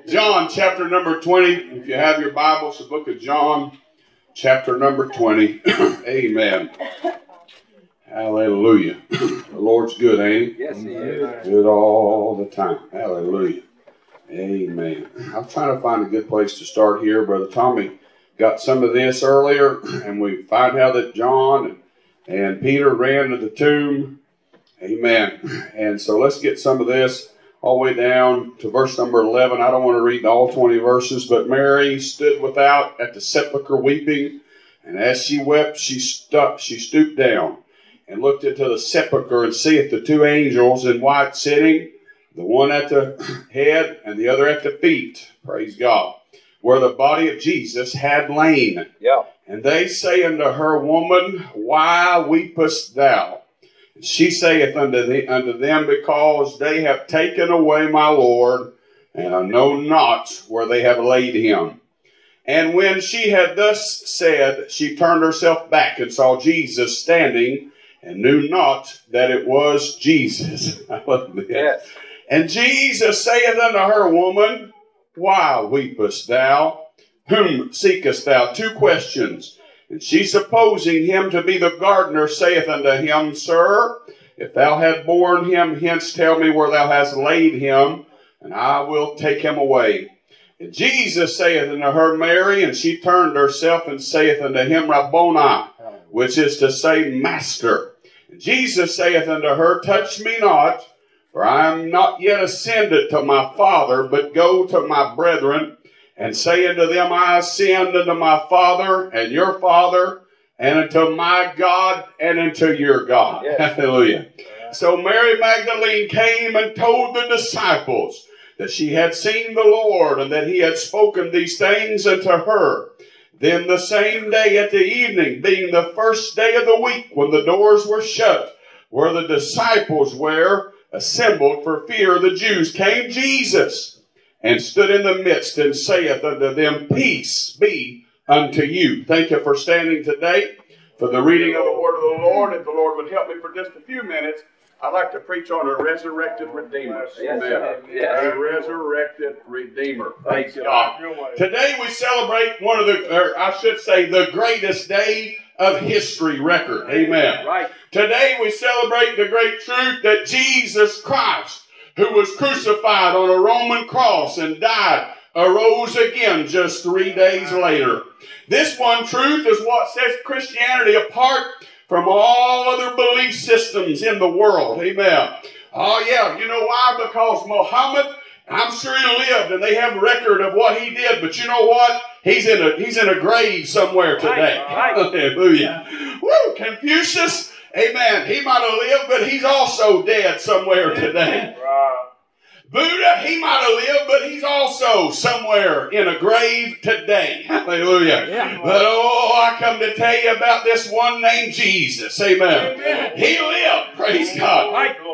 John chapter number 20. If you have your Bibles, the book of John chapter number 20. Amen. Hallelujah. The Lord's good, ain't He? Yes, He is. Good all the time. Hallelujah. Amen. I'm trying to find a good place to start here. Brother Tommy got some of this earlier, and we find out that John and Peter ran to the tomb. Amen. And so let's get some of this all the way down to verse number 11. I don't want to read all 20 verses, but Mary stood without at the sepulchre weeping, and as she wept, she stooped down and looked into the sepulchre, and seeth the two angels in white sitting, the one at the head and the other at the feet, praise God, where the body of Jesus had lain. Yeah. And they say unto her, Woman, why weepest thou? And she saith unto them, Because they have taken away my Lord, and I know not where they have laid him. And when she had thus said, she turned herself back and saw Jesus standing, and knew not that it was Jesus. Yes. And Jesus saith unto her, Woman, why weepest thou? Whom seekest thou? Two questions. And she, supposing him to be the gardener, saith unto him, Sir, if thou had borne him hence, tell me where thou hast laid him, and I will take him away. And Jesus saith unto her, Mary, and she turned herself and saith unto him, Rabboni, which is to say, Master. And Jesus saith unto her, Touch me not, for I am not yet ascended to my Father, but go to my brethren, and say unto them, I ascend unto my Father and your Father, and unto my God and unto your God. Yes. Hallelujah. So Mary Magdalene came and told the disciples that she had seen the Lord, and that he had spoken these things unto her. Then the same day at the evening, being the first day of the week, when the doors were shut, where the disciples were assembled for fear of the Jews, came Jesus, and stood in the midst, and saith unto them, Peace be unto you. Thank you for standing today for the reading of the word of the Lord. If the Lord would help me for just a few minutes, I'd like to preach on a resurrected Redeemer. Amen. Yes. A resurrected Redeemer. Thank God. Today we celebrate one of the greatest day of history record. Amen. Right. Today we celebrate the great truth that Jesus Christ, who was crucified on a Roman cross and died, arose again just 3 days later. This one truth is what sets Christianity apart from all other belief systems in the world. Amen. Oh yeah, you know why? Because Muhammad, I'm sure he lived, and they have a record of what he did, but you know what? He's in a grave somewhere today. Right. Hallelujah. Woo! Confucius, amen, he might have lived, but he's also dead somewhere today. Buddha, he might have lived, but he's also somewhere in a grave today. Hallelujah. Yeah. But I come to tell you about this one named Jesus. Amen. Amen. He lived, praise God,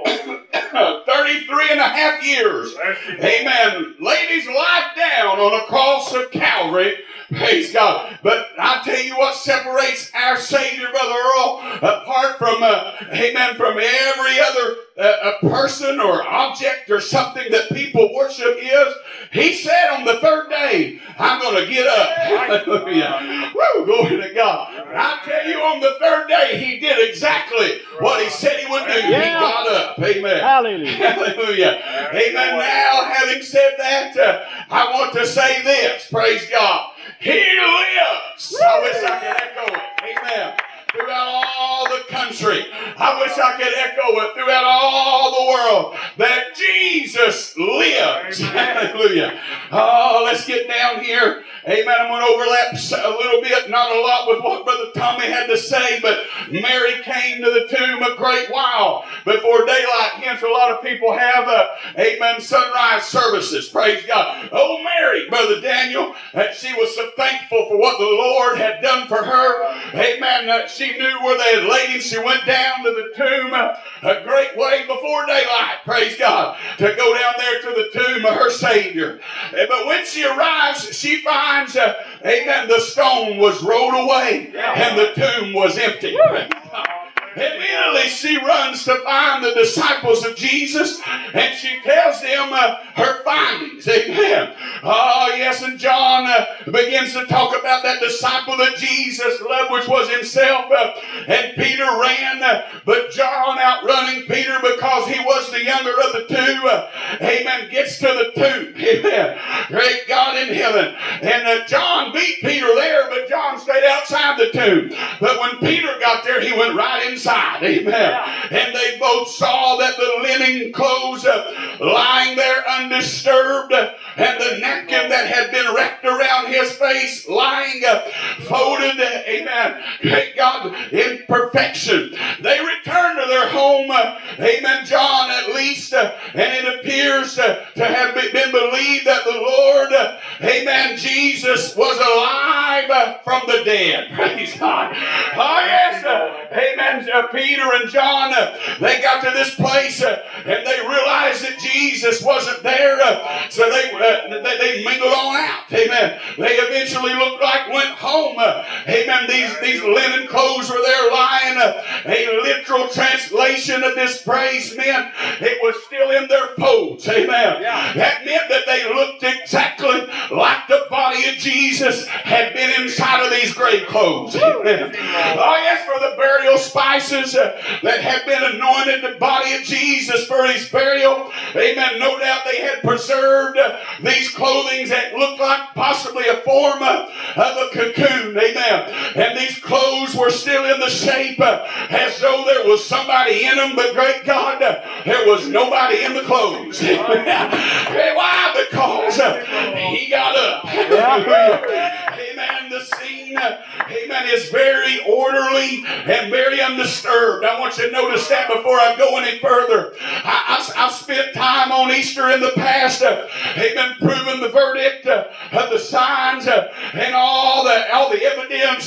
33 and a half years. Amen. Laid his life down on a cross of Calvary. Praise God. But I tell you what separates our Savior, Brother Earl, apart from, from every other person or object or something that people worship is, he said on the third day, I'm going to get up. Hallelujah. Woo, glory to God. And I tell you, on the third day, he did exactly what he said he would do. Yeah. He got up. Amen. Hallelujah. Hallelujah. Amen. Now, having said that, I want to say this. Praise God. He lives. I wish I could echo it. Amen. Throughout all the country. I wish I could echo it throughout all the world that Jesus lives. Hallelujah. Oh, let's get down here. Amen. I'm going to overlap a little bit, not a lot, with what Brother Tommy had to say, but Mary came to the tomb a great while before daylight. Hence, a lot of people have, sunrise services. Praise God. Oh, Mary, Brother Daniel, she was so thankful for what the Lord had done for her. Amen. She knew where they had laid him. She went down to the tomb a great way before daylight. Praise God. To go down there to the tomb of her Savior. But when she arrives, she finds, the stone was rolled away and the tomb was empty. Immediately she runs to find the disciples of Jesus, and she tells them her findings. Amen. Oh, yes, and John begins to talk about that disciple that Jesus loved, which was himself, and Peter ran, but John, outrunning Peter because he was the younger of the two, amen, gets to the tomb. Amen. Great God in heaven. And John beat Peter there, but John stayed outside the tomb. But when Peter got there, he went right inside. Amen. And they both saw that the linen clothes lying there undisturbed, and the napkin that had been wrapped around his face lying folded, amen, great God, in perfection. They returned to their home, amen, John at least, and it appears to have been believed that the Lord, amen, Jesus was alive from the dead. Praise God. Oh yes, amen, Peter and John, they got to this place and they realized that Jesus wasn't there, so they mingled on out. Amen. They eventually looked like went home. Amen. These linen clothes were there lying. A literal translation of this phrase meant it was still in their folds. Amen. Yeah. That meant that they looked exactly like the body of Jesus had been inside of these grave clothes. Amen. Oh yes, for the burial spices that had been anointed the body of Jesus for his burial. Amen. No doubt they had preserved these clothing that looked like possibly a form of a cocoon. Amen. And these clothes were still in the shape as though there was somebody in them, but great God, there was nobody in the clothes. Why? Because he got up. Amen. The scene, amen, is very orderly and very undisturbed. I want you to notice that before I go any further. I've spent time on Easter in the past, amen, proving the verdict of the signs and all the evidence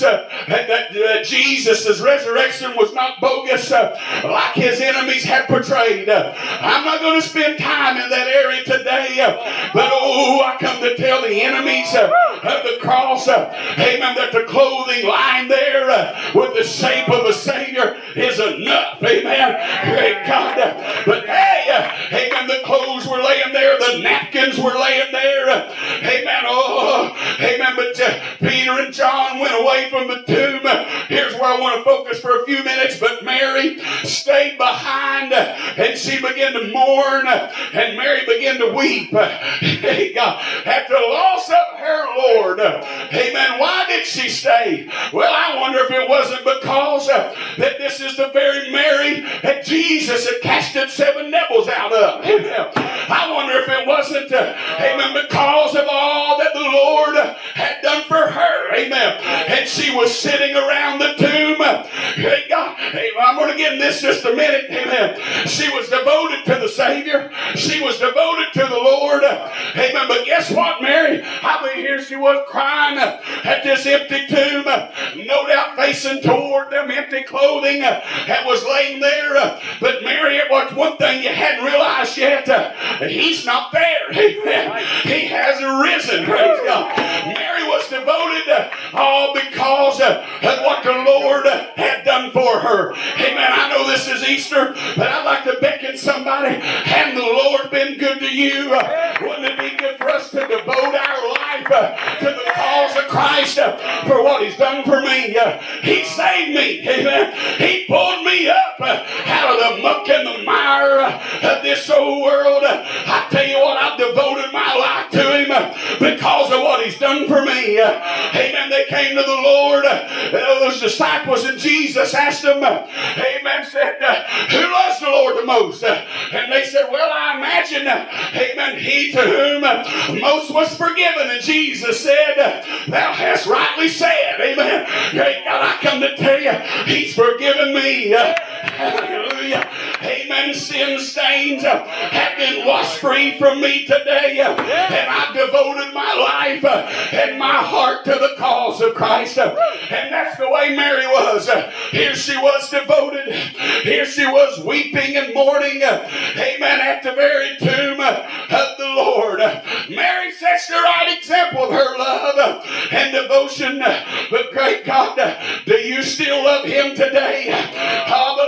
that Jesus' resurrection was not bogus like his enemies had portrayed. I'm not going to spend time in that area today, but I come to tell the enemies of the cross, amen, that the clothing lying there with the shape of a Savior is enough. Amen. Great God. But hey, amen, the clothes were laying there, the napkins were laying there. Amen. Oh, amen. But Peter and John went away from the tomb. Here's where I want to focus for a few minutes. But Mary stayed behind, and she began to mourn, and Mary began to weep. Hey, God, at the loss of her Lord. Amen. Why did she stay? Well, I wonder if it wasn't because that this is the very Mary that Jesus had casted 7 devils out of. Amen. I wonder if it wasn't, amen, because of all that the Lord had done for her. Amen. And she was sitting around the tomb. Hey, God, I'm going to get in this just a minute. Amen. She was devoted to the Savior. She was devoted to the Lord. Amen. But guess what, Mary? I mean, here she was crying at this empty tomb, no doubt facing toward them empty clothing that was laying there. But Mary, it was one thing you hadn't realized yet. He's not there. Amen. He hasn't risen. Praise God. Mary was devoted all because of what the Lord had done for her. Amen. I know this is Easter, but I'd like to beckon somebody, hadn't the Lord been good to you? Wouldn't it be good for us to devote our life to the cause of Christ for what he's done for me? He saved me. Amen. He pulled me up out of the muck and the mire of this old world. I tell you what, I've devoted my life to him because of what he's done for me. Amen. They came to the Lord, those disciples, and Jesus asked them, amen, said, who loves the Lord the most? And they said, well, I imagine, amen, he to whom most was forgiven. And Jesus said, thou hast rightly said. Amen. Great God, I come to tell you, he's forgiven me. Hallelujah. Amen. Sin stains have been washed free from me today. And I've devoted my life and my heart to the cause of Christ. And that's the way Mary was. Here she was devoted. Here she was weeping and mourning. Amen. At the very tomb of the Lord. Mary sets the right example of her love and devotion. But great God, do you still love him today? Oh,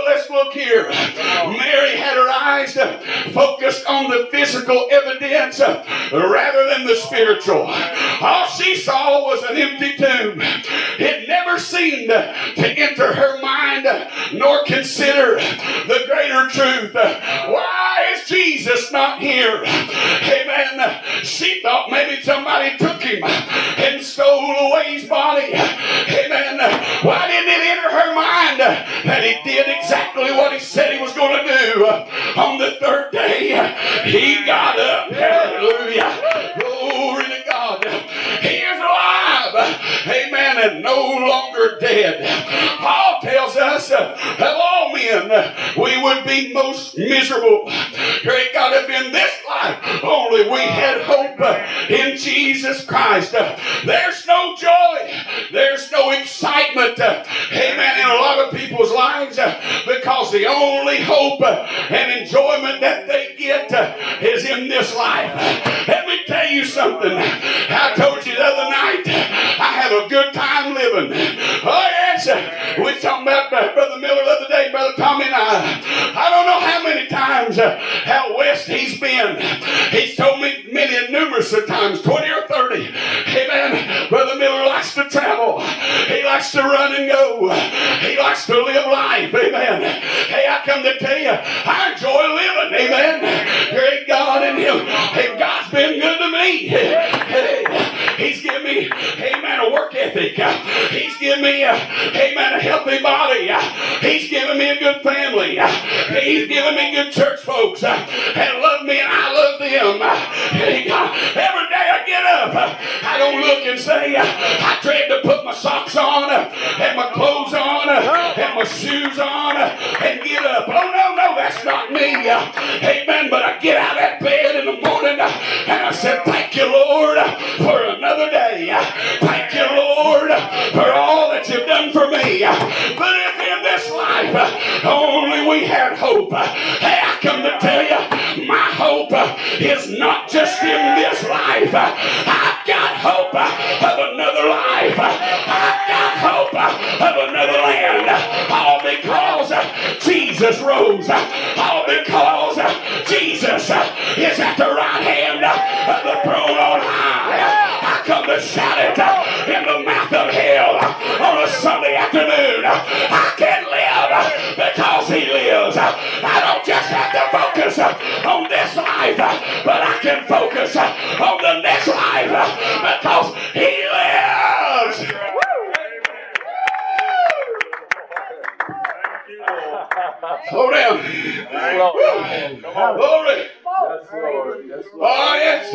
physical evidence rather than the spiritual. All she saw was an empty tomb. It never seemed to enter her mind nor consider the greater truth. Why is Jesus not here? Amen. She thought maybe somebody took him and stole away his body. Amen. Why didn't it enter her mind that he did exactly what he said he was going to do? On the third day, he got up. Hallelujah. Glory to God. He is alive. Amen. And no longer dead. Paul tells us of all men, we would be most miserable. Great God, if in this life only we had hope in Jesus Christ. There's no joy. There's no excitement. Amen. In a lot of people's lives because the only hope and enjoyment that they get is in this life. Let me tell you something. I told you the other night, I have a good time living. Oh yes, we were talking about Brother Miller the other day, Brother Tommy and I don't know how many times out west he's been. He's told me many numerous of times, 20 or 30. Amen. Brother Miller likes to travel. He likes to run and go. He likes to live life. Amen. Hey, I come to tell you, I enjoy living. Amen. Great God in him. Hey, God's been good to me. Hey, he's given me, amen, a work ethic. He's given me, amen, a healthy body. He's given me a good family. He's given me good church folks that love me and I love them. Every day I get up, I don't look and say, I tried to put my socks on and my clothes on and my shoes on and get up. Oh, no, that's not me. Amen. But I get out of that bed in the morning and I said, thank you, Lord, for another day. Thank you, Lord, for all that you've done for me. But if in this life only we had hope, hey, I come to tell you, my hope is not just in this life. I've got hope of another life. I've got hope of another land. All because Jesus rose. All because Jesus is at the right hand of the throne on high. I come to shout it in the mouth of hell on a Sunday afternoon. I can live because he lives. I don't just have to focus on this life, but I can focus on the next life because he lives. Slow down. Glory. Oh, yes.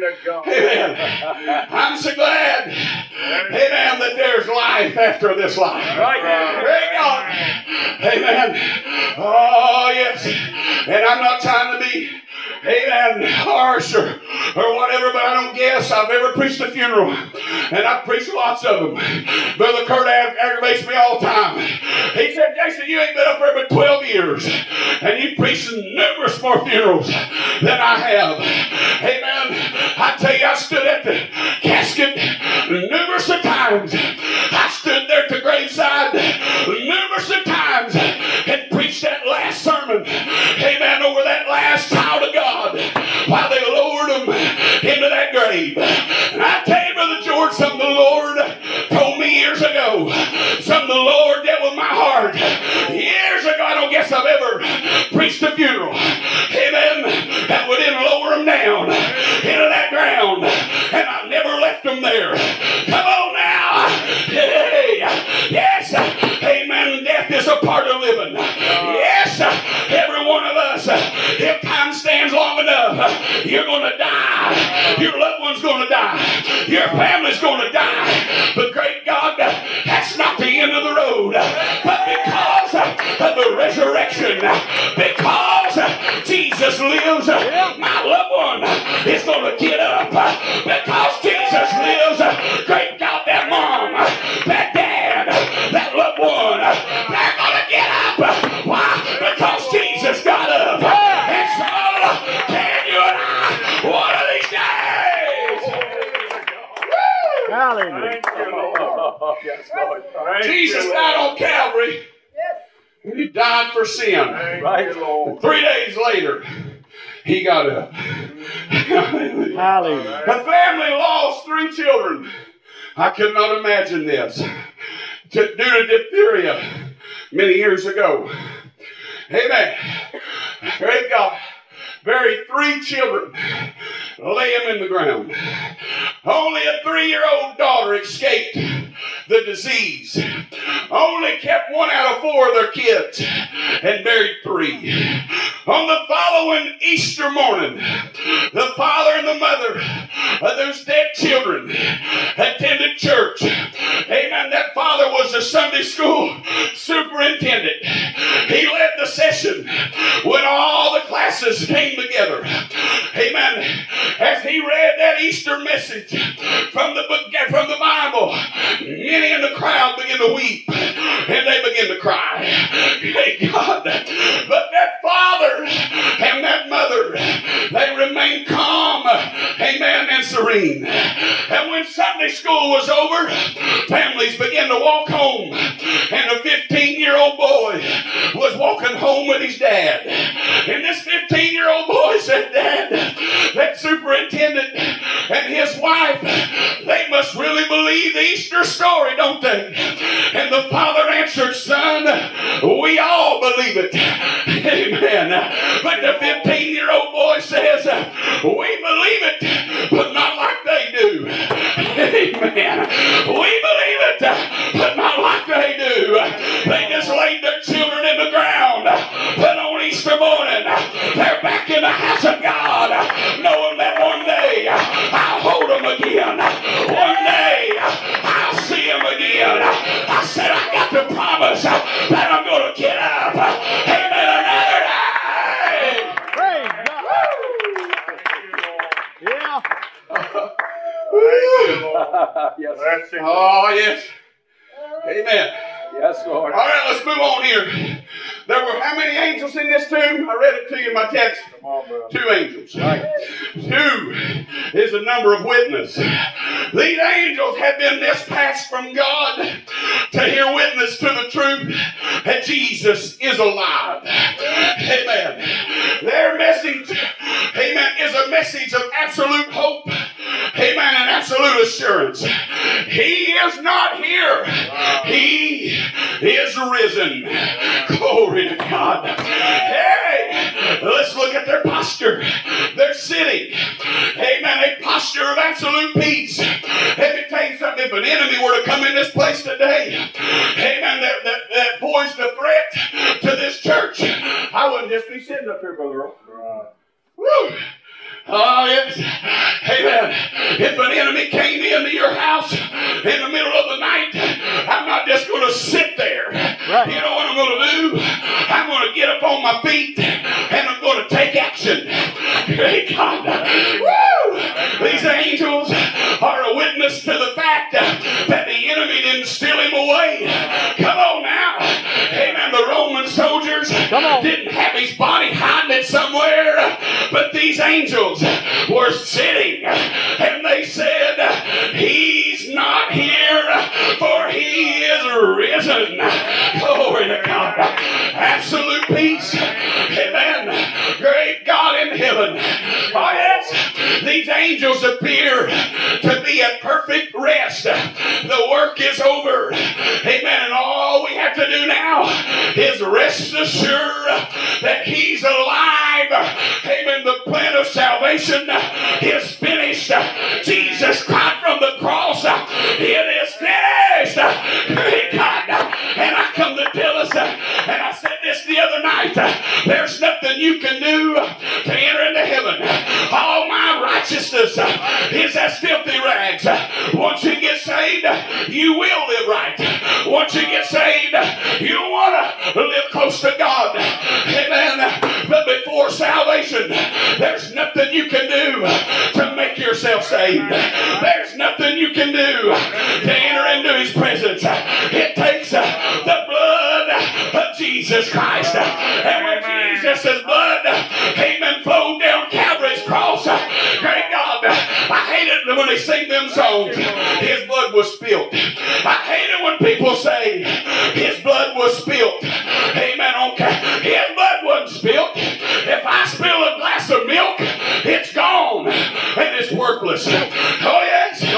Amen. I'm so glad, amen, that there's life after this life. Praise God. Amen. Oh, yes. And I'm not trying to be, amen, harsh or whatever, but I don't guess I've ever preached a funeral. And I've preached lots of them. Brother Kurt aggravates me all the time. He said, Jason, you ain't been up there but 12 years. And you've preached numerous more funerals than I have. Amen. I tell you, I stood at the casket numerous of times. I stood there at the graveside numerous of times and preached that last sermon. Amen. Over that last child of God while they lowered him into that grave. And I tell you, Brother George, something the Lord told me years ago. Something the Lord dealt with my heart. Years ago, I don't guess I've ever preached a funeral. Amen. That would then lower them down into that ground. And I never left them there. Come on now. Hey. Yes. Amen. Death is a part of living. Yes. Every one of us, if time stands long enough, you're going to die. Your loved one's going to die. Your family's going to die. But great God, that's not the end of the road. But because of the resurrection, because Jesus lives, my loved one is going to get up. Because Jesus lives, great God, that mom, that dad, that loved one, they're going to get up. Why? Because Jesus got up. And so can you and I one of these days. Hallelujah. Yes, Lord. Jesus died on Calvary. He died for sin. Right, Lord. 3 days later, he got up. Hallelujah. The family lost 3 children. I could not imagine this. Due to diphtheria many years ago. Amen. Great God. Buried 3 children. Lay them in the ground. Only a 3-year-old daughter escaped the disease. Only kept 1 out of 4 of their kids and buried 3. On the following Easter morning, the father and the mother of those dead children attended church. Amen. That father was the Sunday school superintendent. He led the session when all the classes came together. Amen. As he read that Easter message from the Bible, many in the crowd began to weep and they began to cry. Hey God. But that father and that mother, they remained calm, amen, and serene. And when Sunday school was over, families began to walk home, and a 15-year-old boy was walking home with his dad. And this 15-year-old boy said, Dad, that superintendent and his wife, they must really believe the Easter story, don't they? And the father answered, Son, we all believe it. Amen. But the 15-year-old boy says, we believe it, but not like they do. Amen. We believe it, but not like they do. They just laid their children in the ground. But on Easter morning, they're back in the house of God, knowing that one day I'll hold them again. One day I'll see them again. I said I got the promise that I'm going to get up. Amen. Another day. Praise God. Yeah. Yes. That's it. Oh, yes. Amen. Yes, Lord. All right, let's move on here. There were how many angels in this tomb? I read it to you in my text. Come on, brother. 2 angels. Right. 2 is the number of witness. These angels had been dispatched from God to hear witness to the truth that Jesus is alive. Amen. Their message, amen, is a message of absolute hope. Amen. And absolute assurance. He is not here. He is risen. Glory to God. Hey, let's look at their posture. They're sitting. Amen. A posture of absolute peace. Let me tell you something. If an enemy were to come in this place today, amen, that posed a threat to this church, I wouldn't just be sitting up here, Brother Earl. Right. Woo! Oh, yes. Amen. If an enemy came into your house in the middle of the night, I'm not just going to sit there. Right. You know what I'm going to do? I'm going to get up on my feet and I'm going to take action. Hey, God. Woo! These angels are a witness to the fact that the enemy didn't steal him away. Come on now. Amen. The Roman soldiers didn't have his body hiding it somewhere, but these angels were sitting and they said, He's not here, for He is risen. Glory to God. Absolute peace. Amen. Great God in heaven. Oh, yes. These angels appear to be at perfect rest. The work is over. Amen. And all we have to do now is rest assured that He's alive. Amen. The plan of salvation is finished. Jesus cried from the cross, it is finished. Great God. And I come to tell us, and I said this the other night, there's nothing you can do to enter into heaven. All my righteousness is as filthy rags. Once you get saved, you will live right. Once you get saved, you want to live close to God. Amen. But before salvation, there's nothing you can do to make yourself saved. There's nothing you can do to enter into His presence. It takes the blood of Jesus Christ. And when Jesus' blood, amen, flowed down Calvary's cross, great God, I hate it when they sing them songs, His blood was spilt. I hate it when people say His blood was spilt. Amen. Okay. His blood wasn't spilt. If I spill a glass of milk,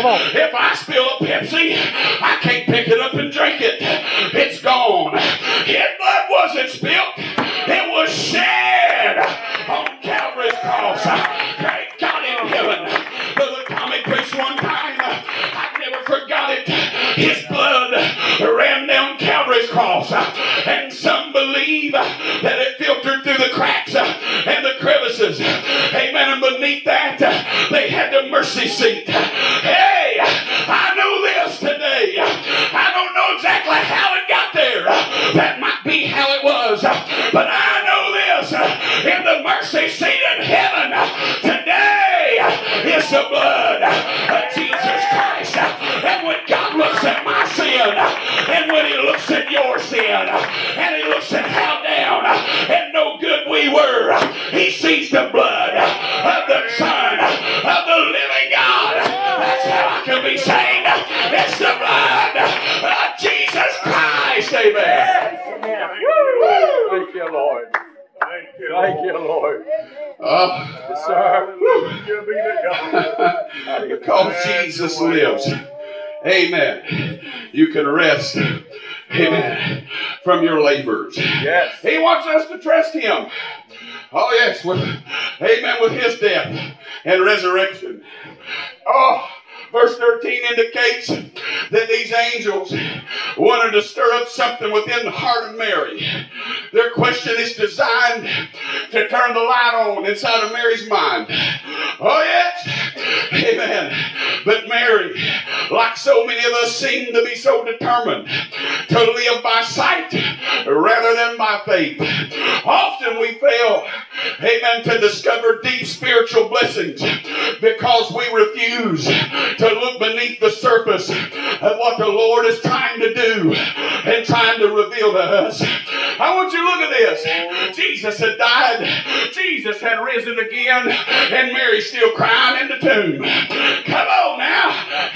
Come on. If I spill a Pepsi, I can't pick it up and drink it. It's gone. His blood wasn't spilled. It was shed on Calvary's cross. Great God in heaven. Brother Tommy preached one time. I never forgot it. His blood ran down Calvary's cross. And some believe that it filtered through the cracks and the crevices. Amen. And beneath that, they had the mercy seat. Hey, I know this today. I don't know exactly how it got there. That might be how it was. But I know this. In the mercy seat in heaven today is the blood of Jesus Christ. And when God looks at my sin, and when he looks at your sin, and he looks at how down and no good we were, he sees the blood of the Son of the living God. That's how I can be saved. It's the blood of Jesus Christ. Amen. Thank you, Lord. Thank you, Lord. Yes, sir. Because Jesus lives. Amen. You can rest. Amen. From your labors. Yes. He wants us to trust him. Oh, yes. Amen. With his death and resurrection. Oh, verse 13 indicates that these angels wanted to stir up something within the heart of Mary. Their question is designed to turn the light on inside of Mary's mind. Oh, yes. Amen. But Mary, like so many of us, seem to be so determined to live by sight rather than by faith. Often we fail, amen, to discover deep spiritual blessings because we refuse to look beneath the surface of what the Lord is trying to do and trying to reveal to us. I want you to look at this. Jesus had died. Jesus had risen again. And Mary's still crying in the tomb. Come on now.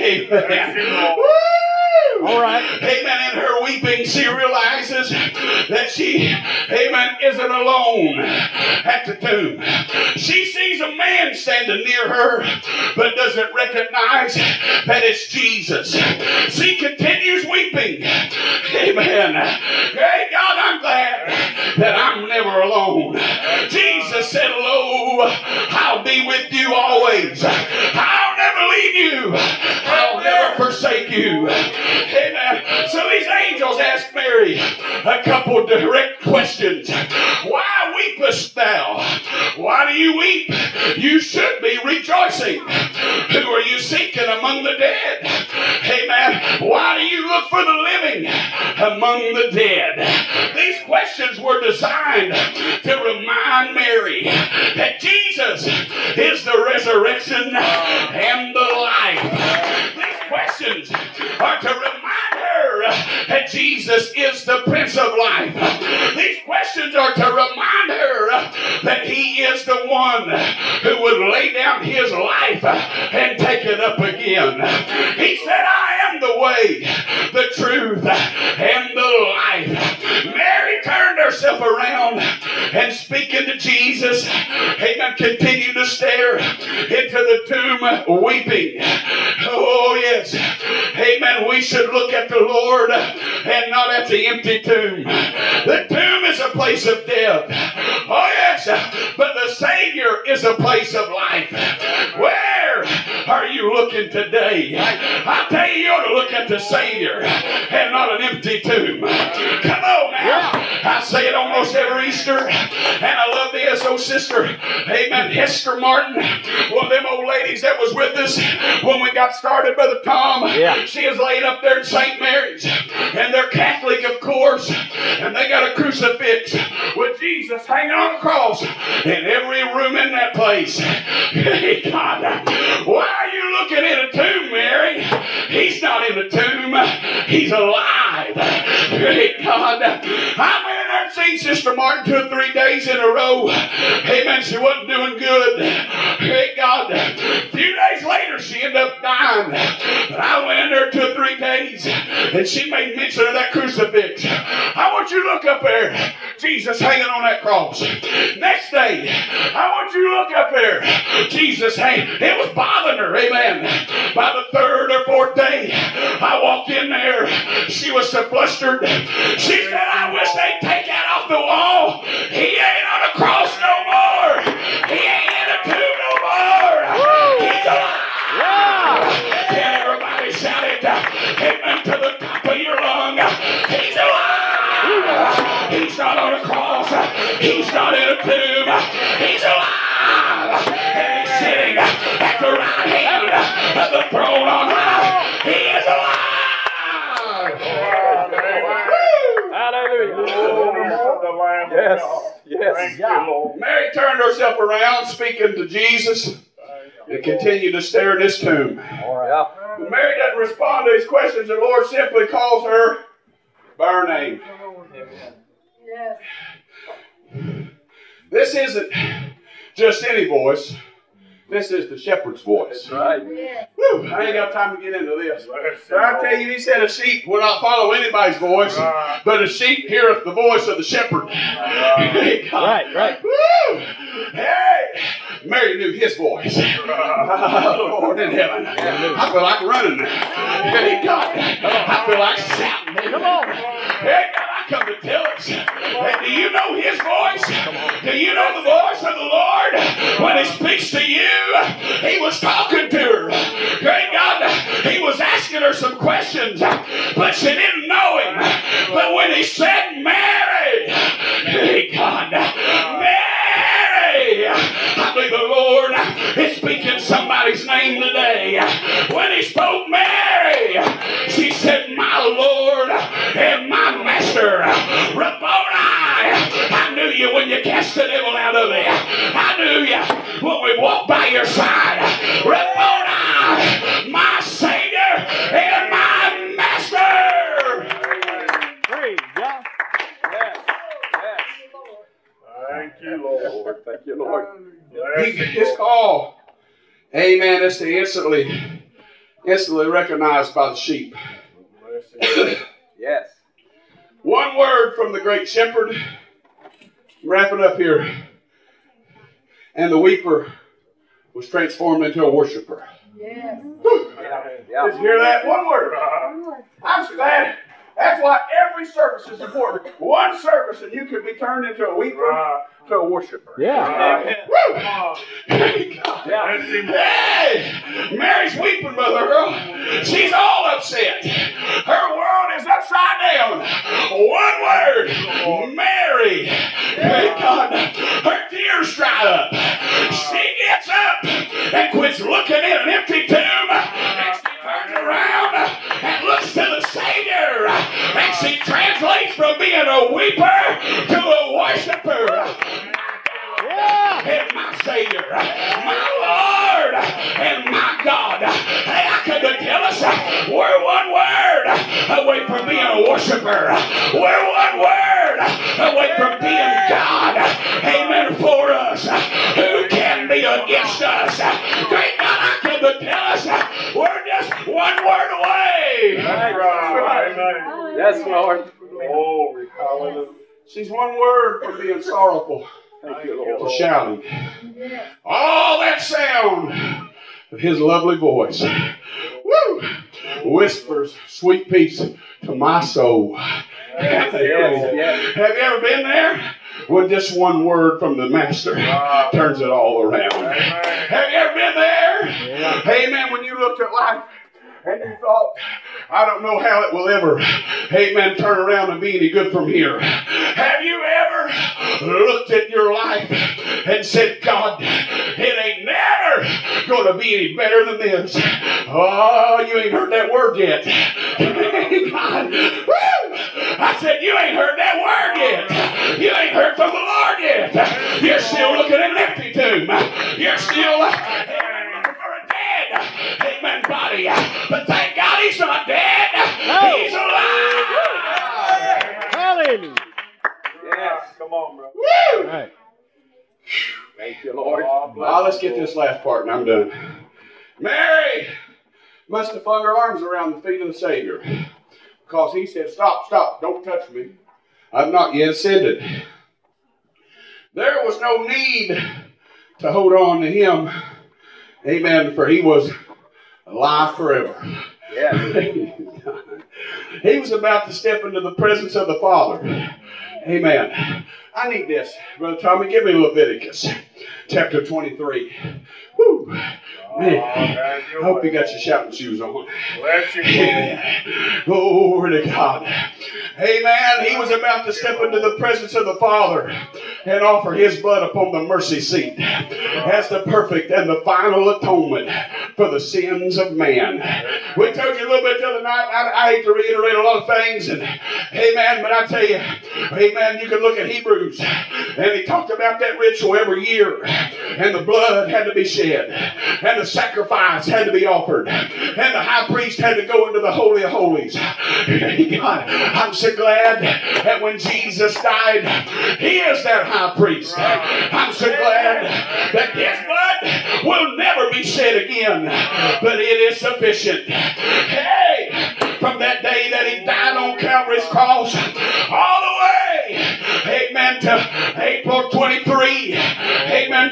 Amen. Woo! All right. Amen. In her weeping, she realizes that she, amen, isn't alone at the tomb. She sees a man standing near her, but doesn't recognize that it's Jesus. She continues weeping. Amen. Great God, I'm glad that I'm never alone. Jesus said, lo, I'll be with you always. I'll never leave you. I'll never forsake you. Amen. So these angels asked Mary a couple direct questions. Why weepest thou? Why do you weep? You should be rejoicing. Who are you seeking among the dead? Amen. Why do you look for the living among the dead? These questions were designed to remind Mary that Jesus is the resurrection and the life. These questions are to remind her that Jesus is the Prince of Life. These questions are to remind her that he is the one who would lay down his life and take it up again. He said, I am the way, the truth, and the life. Mary turned herself around and speaking to Jesus, amen, continued to stare into the tomb weeping. Oh, yes. Amen. We should look at the Lord and not at the empty tomb. The tomb is a place of death. Oh, yes. But the Savior is a place of life. Where are you looking today? I tell you, you ought to look at the Savior and not an empty tomb. Come on now. I say it almost every Easter. And I love this. Oh, sister. Amen. Hester Martin, one of them old ladies that was with us when we got started, Brother Tom. Yeah. She is laying up there in St. Mary's. And they're Catholic, of course. And they got a crucifix with Jesus hanging on the cross in every room in that place. Hey, God. Why are you looking in a tomb, Mary? He's not in a tomb. He's alive. Hey, God. I went in there and seen Sister Martin 2 or 3 days in a row. Amen. She wasn't doing good. Hey, God. A few days later, she ended up dying. But I went in there 2 or 3 days, and she made mention of that crucifix. I want you to look up there. Jesus hanging on that cross. Next day, I want you to look up there. Jesus hanging. It was bothering her. Amen. By the third or fourth day, I walked in there. She was so flustered. She said, I wish they'd take that off the wall. He ain't on the cross no more. He ain't in the tomb no more. He's alive. Can everybody shout it? Amen to the top of your lung. He's alive. He's not on the cross. He's not in a tomb. He's alive. And he's sitting at the right hand of the throne on high. He is alive. Hallelujah. Yes. Yes. Thank you, Lord. Mary turned herself around, speaking to Jesus, and continued to stare in his tomb. When Mary doesn't respond to his questions, the Lord simply calls her by her name. Yes. This isn't just any voice. This is the shepherd's voice. That's right. Whew, I ain't got time to get into this. But I tell you, he said a sheep will not follow anybody's voice, but a sheep heareth the voice of the shepherd. Right. Woo! Hey! Mary knew his voice. Lord in heaven. I feel like running. Hey, God. I feel like shouting. Come on. Hey, God, I come to tell us. Hey, do you know his voice? Do you know the voice of the Lord? When he speaks to you, he was talking to her. Great God, he was asking her some questions, but she didn't know him. But when he said, Mary, hey, God, Mary, I believe the Lord is speaking somebody's name today. When he spoke Mary, she said, my Lord and my Master, Rabboni. I knew you when you cast the devil out of me. I knew you when we walked by your side. Rabboni, my Savior and my Master. Praise God. Yes. Thank you, Lord. Thank you, Lord. His call, amen, is to instantly recognized by the sheep. Yes. One word from the great shepherd. Wrapping up here. And the weeper was transformed into a worshiper. Yes. Did you hear that? One word. I'm glad. That's why every service is important. One service and you can be turned into a weeper to a worshiper. Yeah. Hey, Mary's weeping, Brother Earl. She's all upset. Her world is upside down. One word, Mary. Hey, God, her tears dry up. She gets up and quits looking in an empty tomb. And she turns around and looks to the Savior. And she translates from being a weeper to a worshiper. And my Savior, my Lord, and my God. Hey, I could tell us we're one word away from being a worshiper. We're one word away from being God. Amen for us. Who can be against us? Great God, I could tell us we're just one word away. That's right. Yes, Lord. Glory. Hallelujah. She's one word from being sorrowful. Thank you, Lord. To shouting. All that sound of his lovely voice. Woo! Whispers sweet peace to my soul. Yes. Have you ever been there? When just one word from the Master turns it all around. Have you ever been there? Yeah. Amen. When you looked at life and you thought, I don't know how it will ever, amen, turn around and be any good from here. Have you ever looked at your life and said, God, it ain't never going to be any better than this? Oh, you ain't heard that word yet. God, woo! I said, you ain't heard that word yet. You ain't heard from the Lord yet. You're still looking at an empty tomb. You're still looking for a dead, amen, body. But thank God he's not dead. He's alive. Hallelujah. Yes. Come on, bro. Woo! Right. Thank you, Lord. Now let's get this last part and I'm done. Mary must have flung her arms around the feet of the Savior because he said, stop, don't touch me. I've not yet ascended There was no need to hold on to him. Amen. For he was alive forever. Yes. He was about to step into the presence of the Father. Amen. I need this. Brother Tommy, give me Leviticus chapter 23. Woo. Man, I hope you got your shouting shoes on. Bless you. Glory to God. Amen. He was about to step into the presence of the Father and offer his blood upon the mercy seat as the perfect and the final atonement for the sins of man. We told you a little bit the other night. I hate to reiterate a lot of things, and amen, but I tell you, amen, you can look at Hebrews, and he talked about that ritual every year, and the blood had to be shed, and the sacrifice had to be offered, and the high priest had to go into the Holy of Holies. God, I'm so glad that when Jesus died, he is that high priest. I'm so glad that his blood will never be shed again, but it is sufficient. Hey, from that day that he died on Calvary's cross all the way, amen, to April 23, amen,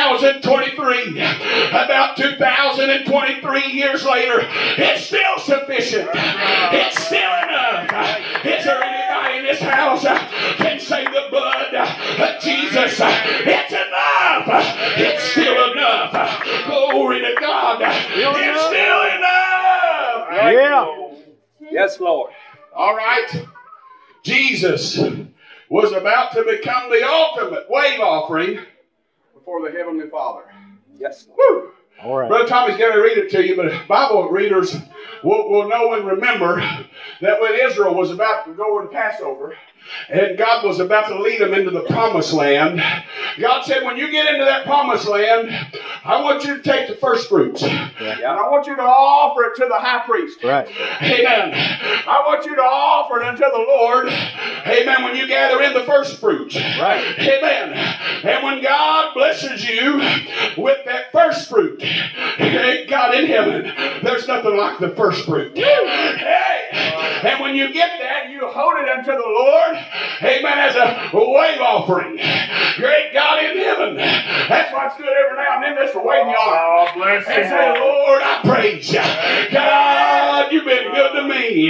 2023, about 2023 years later, it's still sufficient. It's still enough. Is there anybody in this house can say the blood of Jesus? It's enough. It's still enough. Glory to God. It's still enough. Yeah. Yes, Lord. All right. Jesus was about to become the ultimate wave offering before the Heavenly Father. Yes. Woo. All right. Brother Tommy's going to read it to you, but Bible readers will know and remember that when Israel was about to go in Passover, and God was about to lead them into the promised land, God said, when you get into that promised land, I want you to take the first fruits. Yeah. And I want you to offer it to the high priest. Right. Amen. I want you to offer it unto the Lord. Amen. When you gather in the first fruits. Right. Amen. And when God blesses you with that first fruit, God in heaven, there's nothing like the first fruit. Hey. And when you get that, you hold it unto the Lord. Amen. As a wave offering. Great God in heaven. That's why it's good every now and then just to wave your arm. Oh, bless you. And say, Lord, I praise you. God, you've been good to me.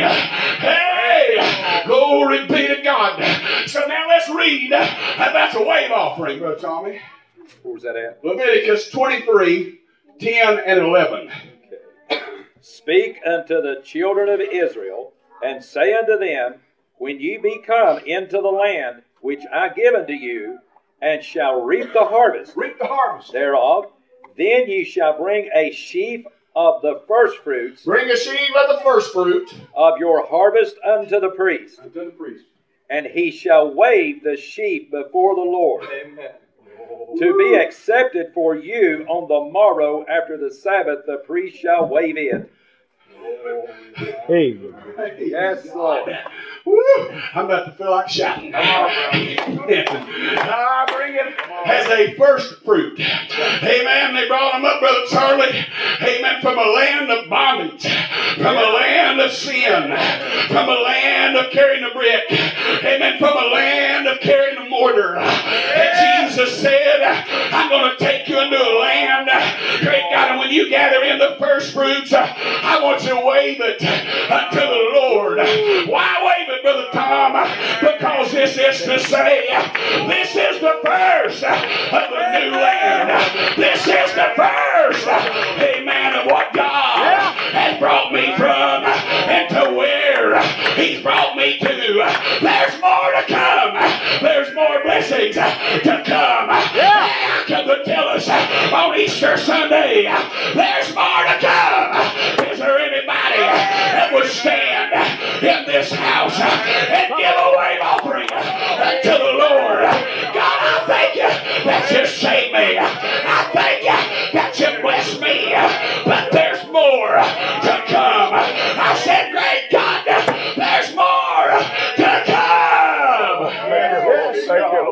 Hey, glory be to God. So now let's read about the wave offering, Brother Tommy. Where's that at? Leviticus 23, 10 and 11. Okay. Speak unto the children of Israel, and say unto them, when ye be come into the land which I give unto you, and shall reap the harvest thereof, then ye shall bring a sheaf of the first fruits. Bring a sheaf of the first fruit of your harvest unto the priest. unto the priest. And he shall wave the sheaf before the Lord. Amen. To be accepted for you on the morrow after the Sabbath, the priest shall wave it. Hey. Yes, Lord. Woo. I'm about to feel like shouting. I bring it as a first fruit. Amen. They brought him up, Brother Charlie. Amen. From a land of bondage. From a land of sin. From a land of carrying a brick. Amen. From a land of carrying a mortar. And Jesus said, I'm going to take you into a land. Great God. And when you gather in the first fruits, I want you to wave it unto the Lord. Why wave it, Brother Tom? Because this is to say, this is the first of the new land. This is the first, amen, of what God has brought me from and to where He's brought me to. There's more to come. There's more blessings to come. How can they tell us on Easter Sunday, there's more to come? Is there anybody that would stand in this house and give a wave offering to the Lord? God, I thank you that you saved me. I thank you that you blessed me. But there's more to come. I said, great God, there's more to come. Thank you.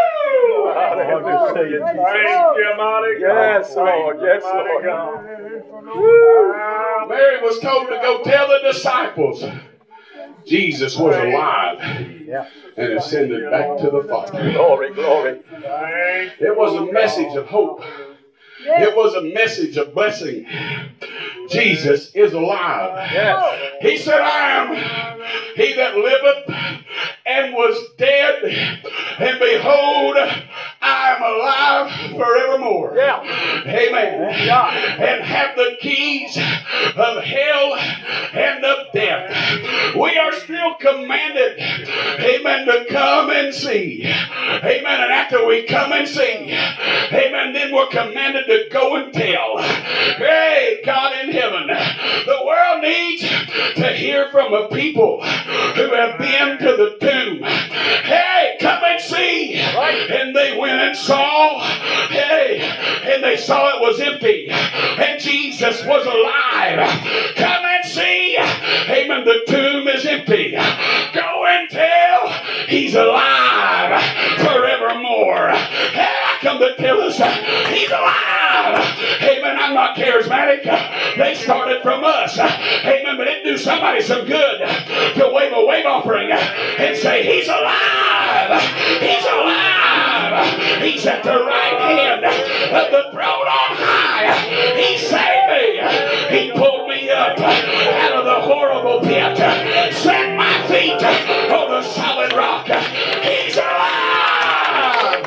Thank you, mighty God. Yes, Lord. Yes, Lord. Mary was told to go tell the disciples Jesus was alive Yeah. and ascended back to the Father. Glory, glory. It was a message of hope. It was a message of blessing. Jesus is alive. Yes. He said, I am he that liveth and was dead, and behold, I am alive forevermore. Yeah. Amen. Yeah. And have the keys of hell and of death. We are still commanded, amen, to come and see. Amen. And after we come and see, amen, then we're commanded to go and tell. Hey, God in heaven, the world needs to hear from a people who have been to the tomb. Hey, come and see. And they went and saw. Hey, and they saw it was empty. And Jesus was alive. Come and see. Amen. The tomb is empty. Go and tell he's alive forevermore. Hey, I come to tell us he's alive. Amen. I'm not charismatic. They started from us. Amen. But it do somebody some good to wave a wave offering and say, he's alive. He's alive. He's at the right hand of the throne on high. He saved me. He pulled me up out of the horrible pit. Set my feet on the solid rock. He's alive.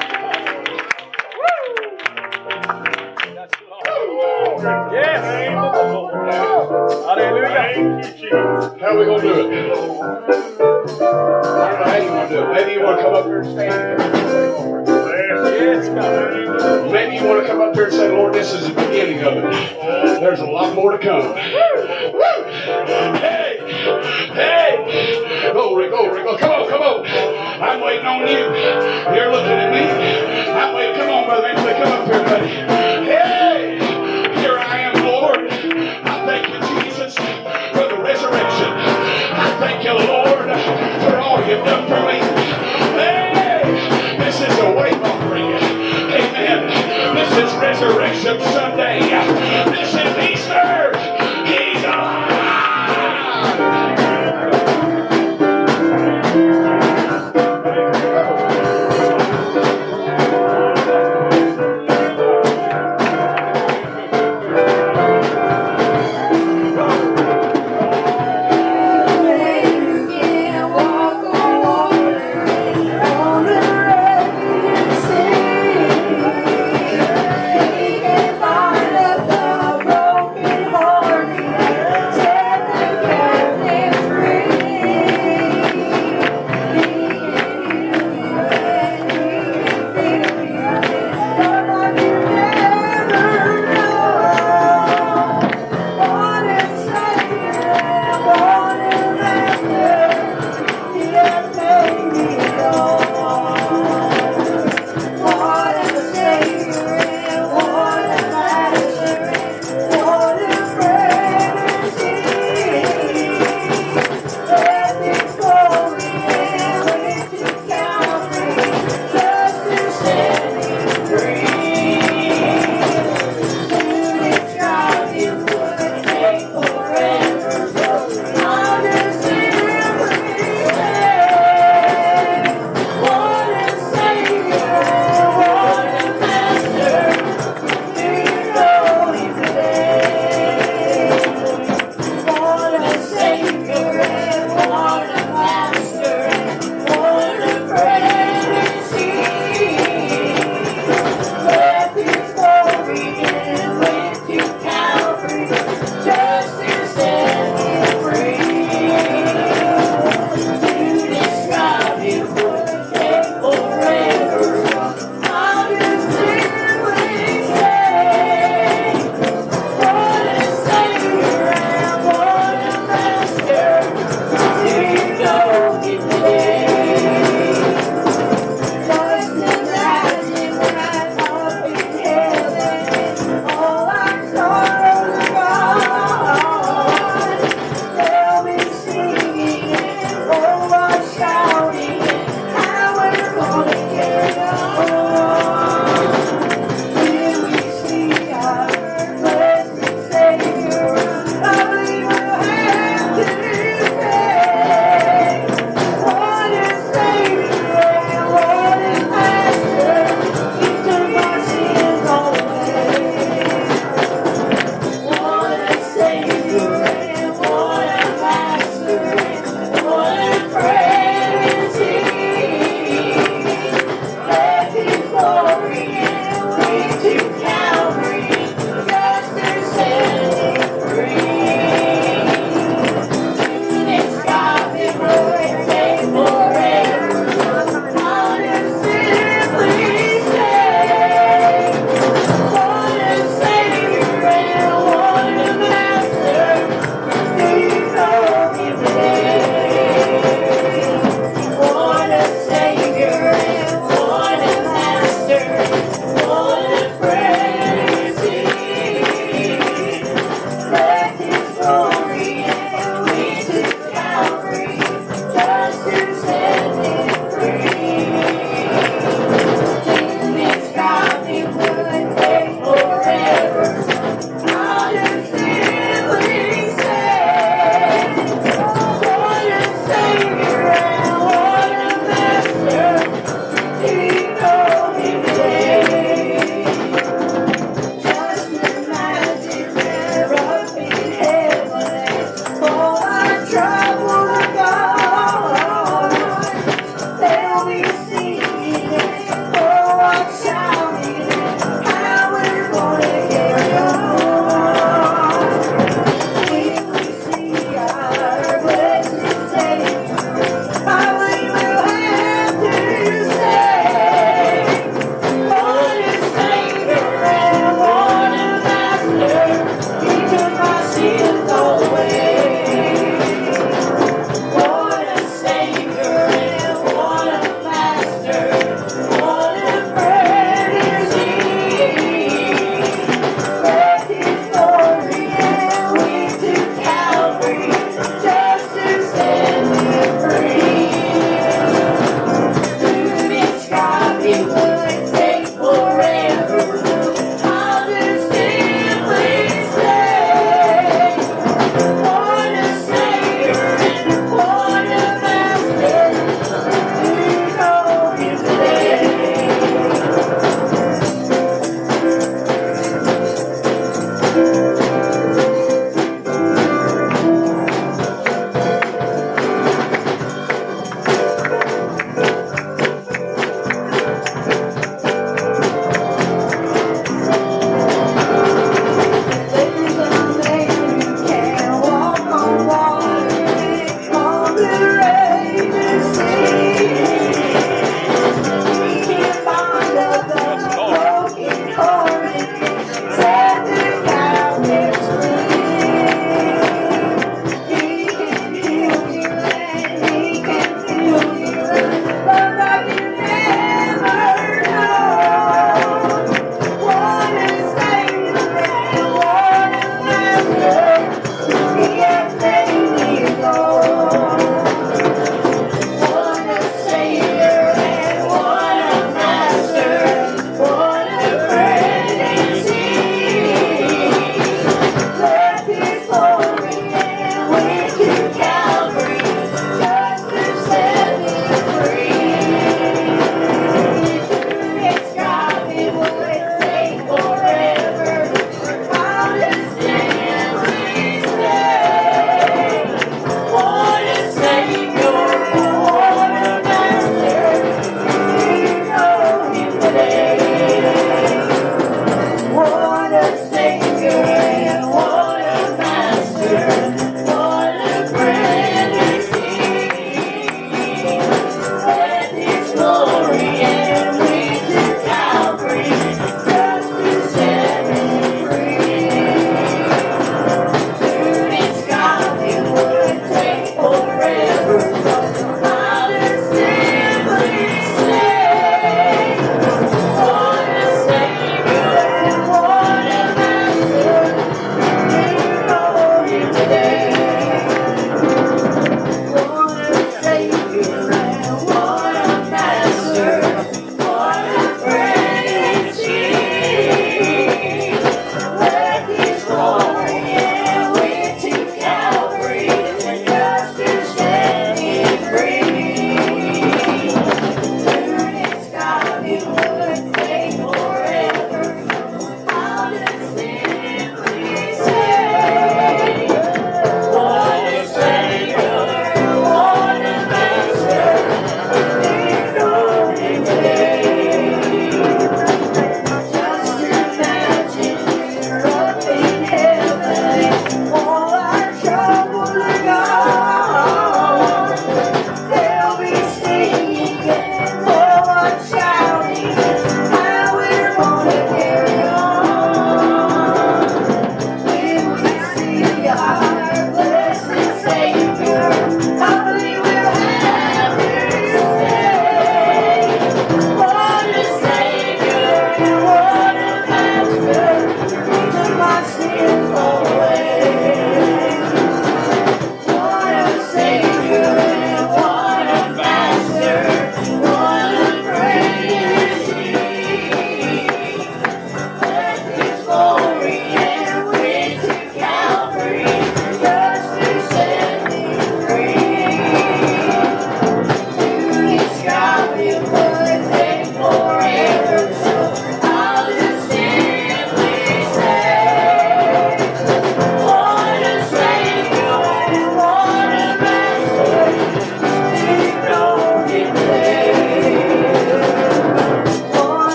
Yes. Hallelujah. Thank you, Jesus. How are we going to do it? I don't know how you want to do it. Maybe you want to come up here and stand. Yes, God. Maybe you want to come up here and say, Lord, this is the beginning of it. There's a lot more to come. Woo! Hey! Hey! Glory, glory, glory. Come on, come on. I'm waiting on you. You're looking at me. I'm waiting. Come on, Brother Anthony. Come up here, buddy. Hey! Here I am, Lord. I thank you, Jesus, for the resurrection. I thank you, Lord, for all you've done for me. Hey! This is a wave offering. Amen. This is Resurrection Sunday. This is Easter. He's alive.